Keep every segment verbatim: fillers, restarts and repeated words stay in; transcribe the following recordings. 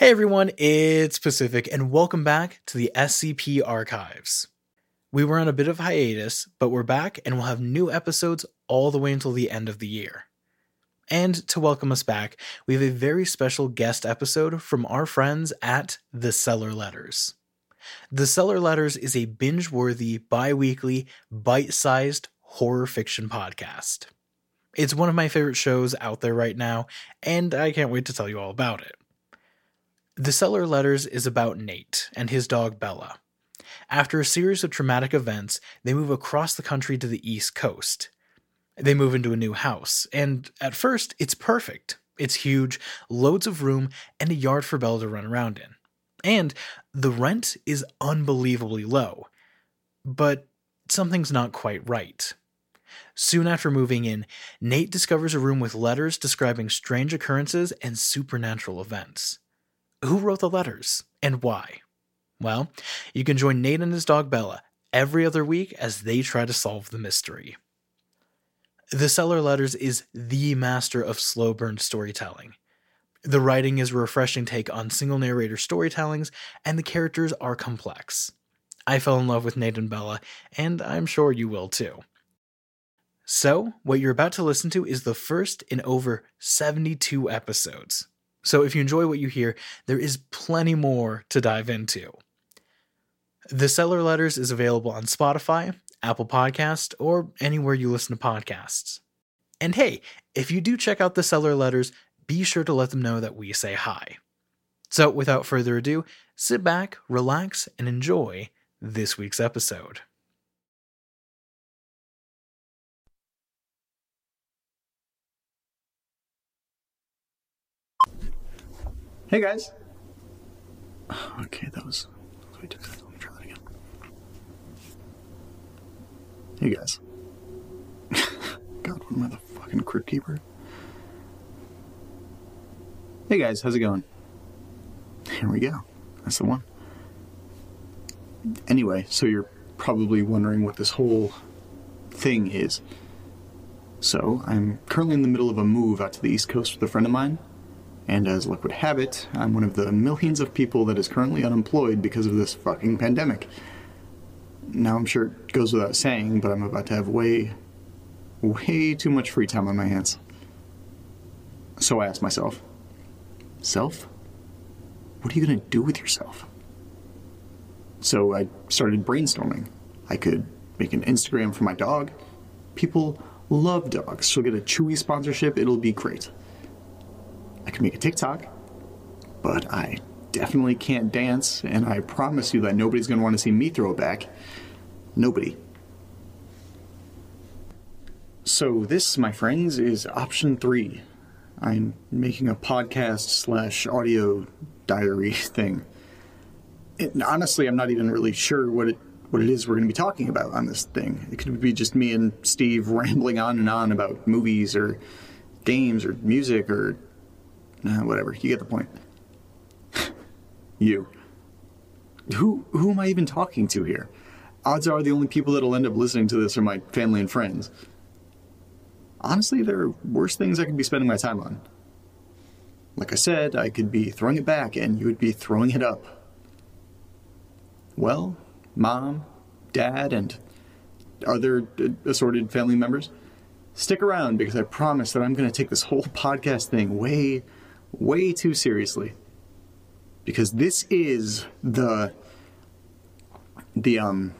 Hey everyone, it's Pacific, and welcome back to the S C P Archives. We were on a bit of hiatus, but we're back and we'll have new episodes all the way until the end of the year. And to welcome us back, we have a very special guest episode from our friends at The Cellar Letters. The Cellar Letters is a binge-worthy, bi-weekly, bite-sized horror fiction podcast. It's one of my favorite shows out there right now, and I can't wait to tell you all about it. The Cellar Letters is about Nate and his dog Bella. After a series of traumatic events, they move across the country to the East Coast. They move into a new house, and at first, it's perfect. It's huge, loads of room, and a yard for Bella to run around in. And the rent is unbelievably low. But something's not quite right. Soon after moving in, Nate discovers a room with letters describing strange occurrences and supernatural events. Who wrote the letters, and why? Well, you can join Nate and his dog Bella every other week as they try to solve the mystery. The Cellar Letters is the master of slow burn storytelling. The writing is a refreshing take on single narrator storytellings, and the characters are complex. I fell in love with Nate and Bella, and I'm sure you will too. So, what you're about to listen to is the first in over seventy-two episodes. So if you enjoy what you hear, there is plenty more to dive into. The Cellar Letters is available on Spotify, Apple Podcasts, or anywhere you listen to podcasts. And hey, if you do check out The Cellar Letters, be sure to let them know that we say hi. So without further ado, sit back, relax, and enjoy this week's episode. Hey guys. Okay, that was way too fast. Let me try that again. Hey guys. God, what am I, the fucking crypt keeper? Hey guys, how's it going? Here we go. That's the one. Anyway, so you're probably wondering what this whole thing is. So, I'm currently in the middle of a move out to the East Coast with a friend of mine. And as luck would have it, I'm one of the millions of people that is currently unemployed because of this fucking pandemic. Now, I'm sure it goes without saying, but I'm about to have way, way too much free time on my hands. So I asked myself, Self? What are you going to do with yourself? So I started brainstorming. I could make an Instagram for my dog. People love dogs. She'll get a Chewy sponsorship. It'll be great. I could make a TikTok, but I definitely can't dance, and I promise you that nobody's going to want to see me throw it back. Nobody. So this, my friends, is option three. I'm making a podcast slash audio diary thing. It, honestly, I'm not even really sure what it what it is we're going to be talking about on this thing. It could be just me and Steve rambling on and on about movies or games or music or Nah, whatever. You get the point. You. Who who am I even talking to here? Odds are the only people that'll end up listening to this are my family and friends. Honestly, there are worse things I could be spending my time on. Like I said, I could be throwing it back and you would be throwing it up. Well, Mom, Dad, and other assorted family members, stick around because I promise that I'm going to take this whole podcast thing way... way too seriously, because this is the the um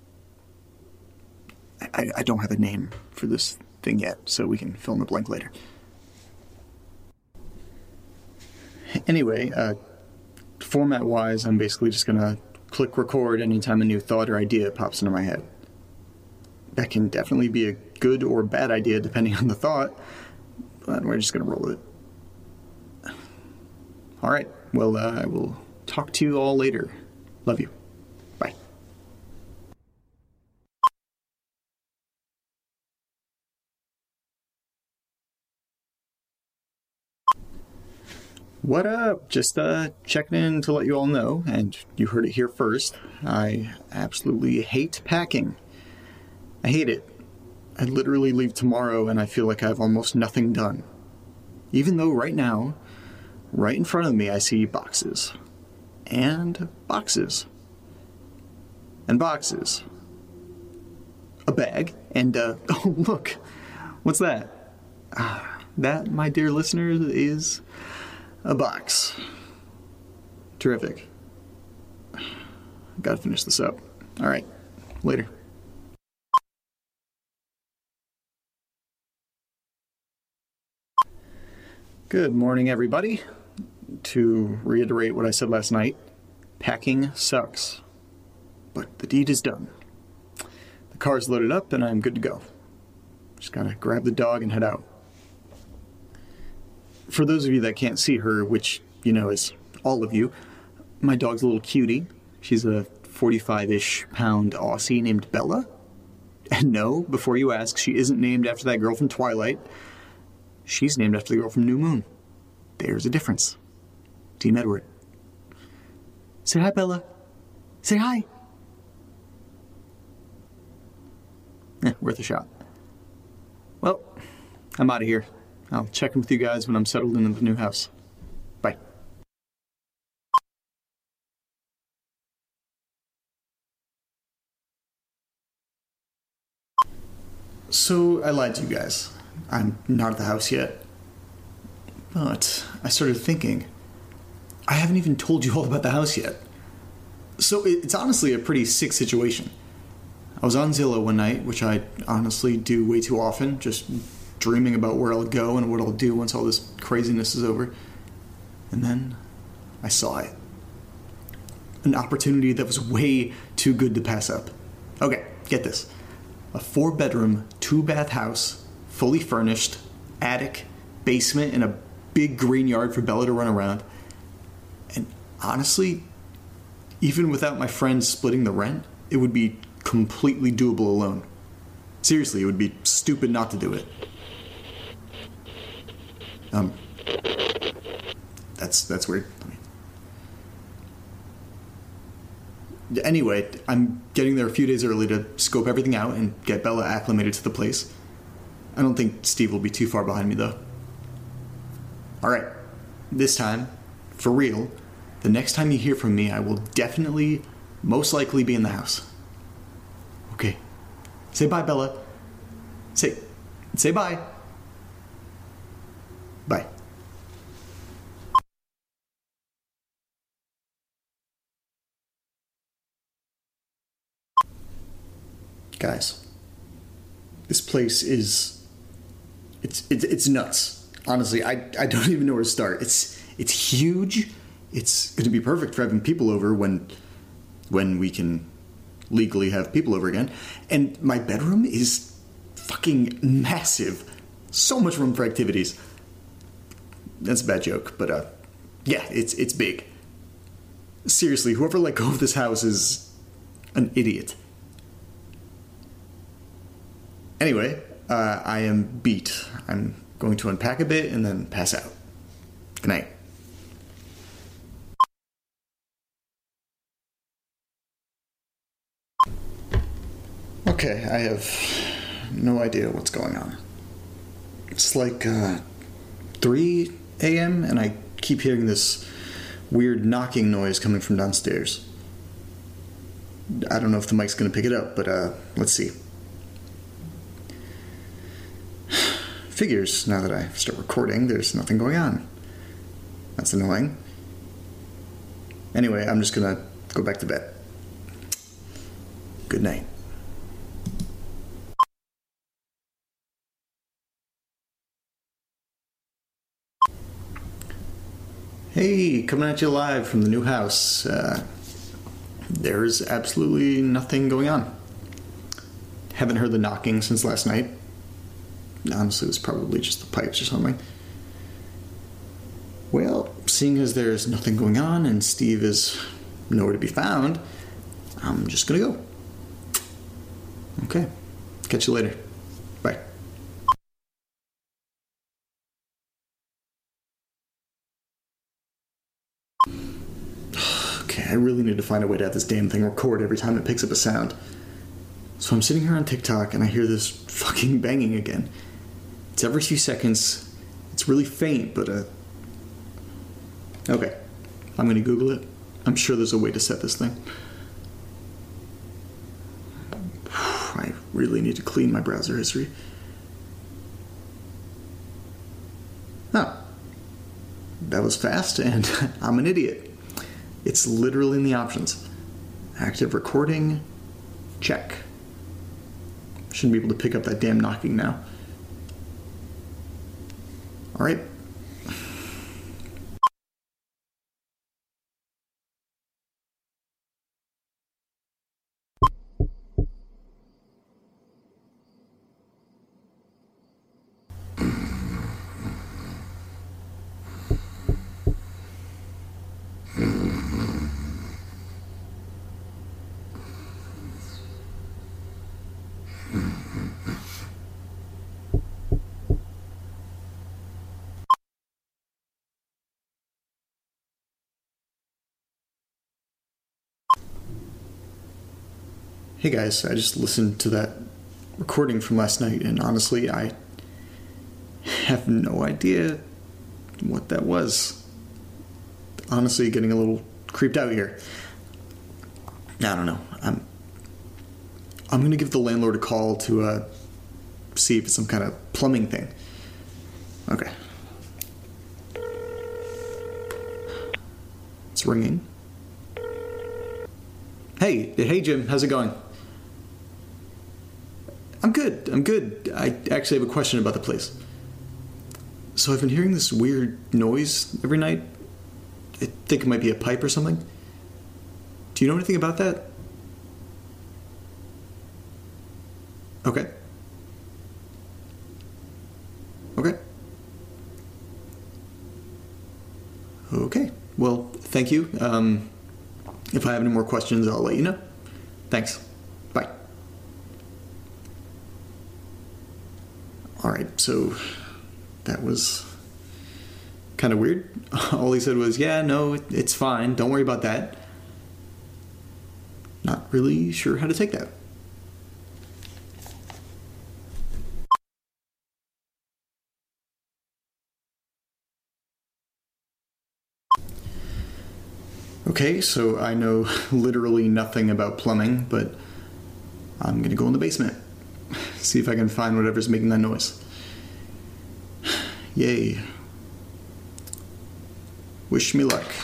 I, I don't have a name for this thing yet, so we can fill in the blank later. Anyway, uh format wise, I'm basically just gonna click record anytime a new thought or idea pops into my head. That can definitely be a good or bad idea depending on the thought, but we're just gonna roll with it. All right, well, uh, I will talk to you all later. Love you. Bye. What up? Just uh, checking in to let you all know, and you heard it here first. I absolutely hate packing. I hate it. I literally leave tomorrow and I feel like I have almost nothing done. Even though right now, right in front of me I see boxes. And boxes. And boxes. A bag. And, uh, oh, look. What's that? Ah, that, my dear listeners, is a box. Terrific. Gotta finish this up. Alright, later. Good morning, everybody. To reiterate what I said last night, packing sucks. But the deed is done. The car's loaded up and I'm good to go. Just gotta grab the dog and head out. For those of you that can't see her, which, you know, is all of you, my dog's a little cutie. She's a forty-five-ish pound Aussie named Bella. And no, before you ask, she isn't named after that girl from Twilight. She's named after the girl from New Moon. There's a difference. Team Edward. Say hi, Bella. Say hi. Eh, worth a shot. Well, I'm out of here. I'll check in with you guys when I'm settled into the new house. Bye. So, I lied to you guys. I'm not at the house yet. But I started thinking, I haven't even told you all about the house yet. So it's honestly a pretty sick situation. I was on Zillow one night, which I honestly do way too often, just dreaming about where I'll go and what I'll do once all this craziness is over. And then I saw it. An opportunity that was way too good to pass up. Okay, get this. A four-bedroom, two-bath house, fully furnished, attic, basement, and a big green yard for Bella to run around. And honestly, even without my friends splitting the rent, it would be completely doable alone. Seriously, it would be stupid not to do it. Um, that's that's weird. Anyway, I'm getting there a few days early to scope everything out and get Bella acclimated to the place. I don't think Steve will be too far behind me, though. Alright, this time, for real, the next time you hear from me, I will definitely, most likely be in the house. Okay. Say bye, Bella. Say, say bye. Bye. Guys, this place is, it's, it's, it's nuts. Honestly, I, I don't even know where to start. It's it's huge. It's going to be perfect for having people over when when we can legally have people over again. And my bedroom is fucking massive. So much room for activities. That's a bad joke, but uh, yeah, it's it's big. Seriously, whoever let go of this house is an idiot. Anyway, uh, I am beat. I'm going to unpack a bit and then pass out. Good night. Okay, I have no idea what's going on. It's like uh, three a.m. and I keep hearing this weird knocking noise coming from downstairs. I don't know if the mic's going to pick it up, but uh, let's see. Figures, now that I start recording, there's nothing going on. That's annoying. Anyway, I'm just gonna go back to bed. Good night. Hey, coming at you live from the new house. Uh, there's absolutely nothing going on. Haven't heard the knocking since last night. Honestly, it was probably just the pipes or something. Well, seeing as there's nothing going on and Steve is nowhere to be found, I'm just gonna go. Okay. Catch you later. Bye. Okay, I really need to find a way to have this damn thing record every time it picks up a sound. So I'm sitting here on TikTok and I hear this fucking banging again. It's every few seconds. It's really faint, but uh, Okay. I'm going to Google it. I'm sure there's a way to set this thing. I really need to clean my browser history. Oh. That was fast, and I'm an idiot. It's literally in the options. Active recording, check. Shouldn't be able to pick up that damn knocking now. All right. Hey guys, I just listened to that recording from last night, and honestly, I have no idea what that was. Honestly, getting a little creeped out here. I don't know. I'm I'm gonna give the landlord a call to uh, see if it's some kind of plumbing thing. Okay. It's ringing. Hey, hey Jim, how's it going? I'm good, I'm good. I actually have a question about the place. So I've been hearing this weird noise every night. I think it might be a pipe or something. Do you know anything about that? Okay. Okay. Okay. Well, thank you. Um, if I have any more questions, I'll let you know. Thanks. Bye. Alright, so that was kind of weird. All he said was, yeah, no, it, it's fine. Don't worry about that. Not really sure how to take that. Okay, so I know literally nothing about plumbing, but I'm gonna go in the basement. See if I can find whatever's making that noise. Yay. Wish me luck.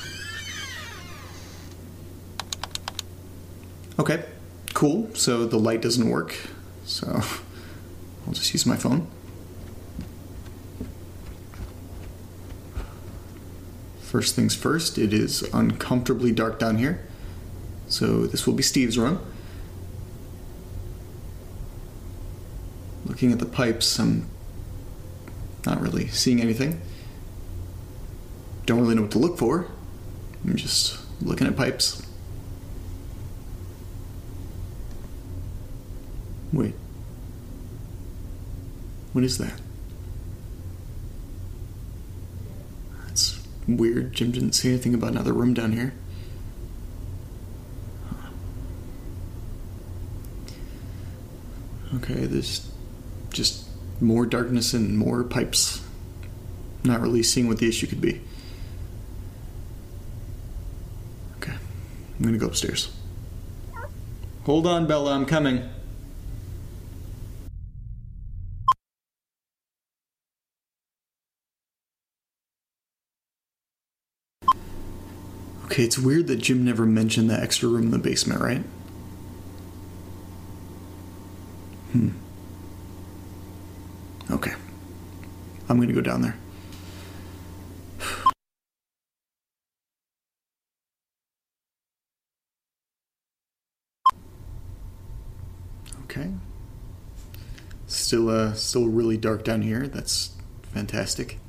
Okay, cool. So the light doesn't work, so I'll just use my phone. First things first, it is uncomfortably dark down here. So this will be Steve's room. Looking at the pipes, I'm not really seeing anything. Don't really know what to look for. I'm just looking at pipes. Wait. What is that? That's weird. Jim didn't say anything about another room down here. Okay, there's just more darkness and more pipes. Not really seeing what the issue could be. Okay, I'm gonna go upstairs. Hold on, Bella, I'm coming. Okay, it's weird that Jim never mentioned the extra room in the basement, right? Hmm. Okay. I'm gonna go down there. Okay. Still, uh, still really dark down here. That's fantastic.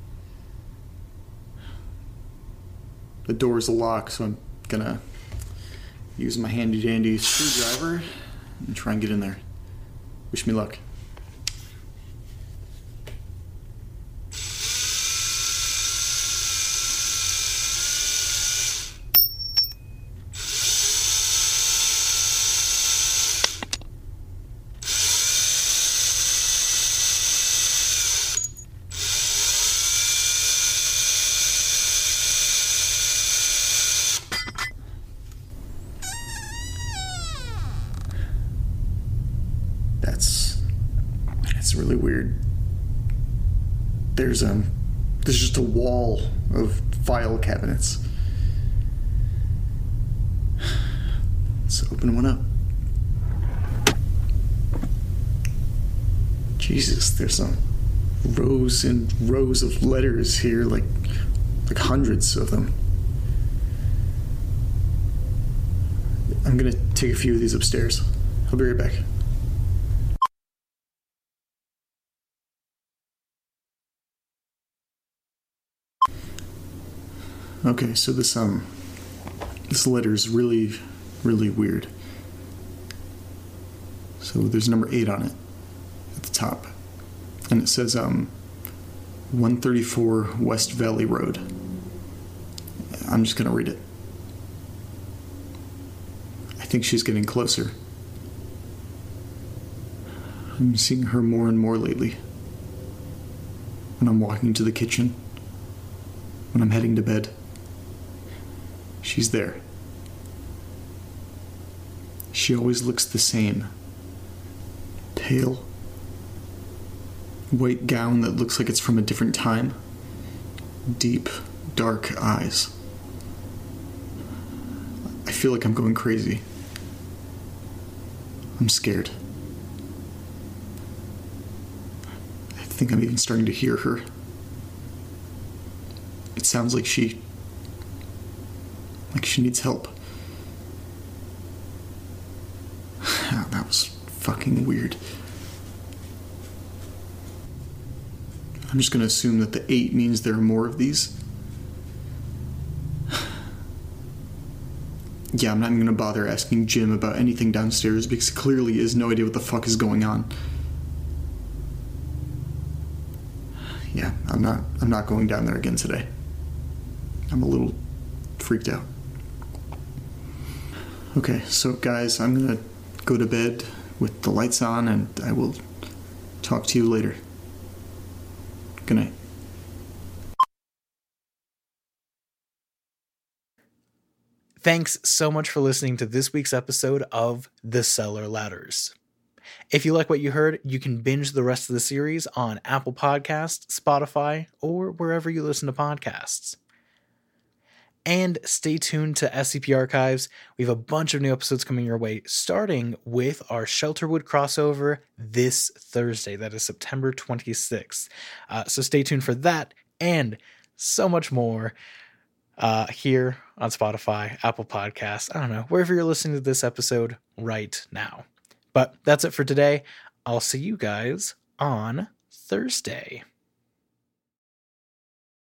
The door's a lock, so I'm gonna use my handy dandy screwdriver and try and get in there. Wish me luck. really weird. There's um, there's just a wall of file cabinets. Let's open one up. Jesus, there's some rows and rows of letters here, like like hundreds of them. I'm gonna take a few of these upstairs. I'll be right back. Okay, so this um this letter is really, really weird. So there's number eight on it at the top, and it says um one thirty-four West Valley Road. I'm just gonna read it. I think she's getting closer. I'm seeing her more and more lately. When I'm walking to the kitchen, when I'm heading to bed, she's there. She always looks the same. Pale. White gown that looks like it's from a different time. Deep, dark eyes. I feel like I'm going crazy. I'm scared. I think I'm even starting to hear her. It sounds like she... like she needs help. That was fucking weird. I'm just gonna assume that the eight means there are more of these. Yeah, I'm not even gonna bother asking Jim about anything downstairs because clearly he has no idea what the fuck is going on. Yeah, I'm not I'm not going down there again today. I'm a little freaked out. Okay, so guys, I'm gonna go to bed with the lights on and I will talk to you later. Good night. Thanks so much for listening to this week's episode of The Cellar Ladders. If you like what you heard, you can binge the rest of the series on Apple Podcasts, Spotify, or wherever you listen to podcasts. And stay tuned to S C P Archives. We have a bunch of new episodes coming your way, starting with our Shelterwood crossover this Thursday. That is September twenty-sixth. Uh, so stay tuned for that and so much more uh, here on Spotify, Apple Podcasts, I don't know, wherever you're listening to this episode right now. But that's it for today. I'll see you guys on Thursday.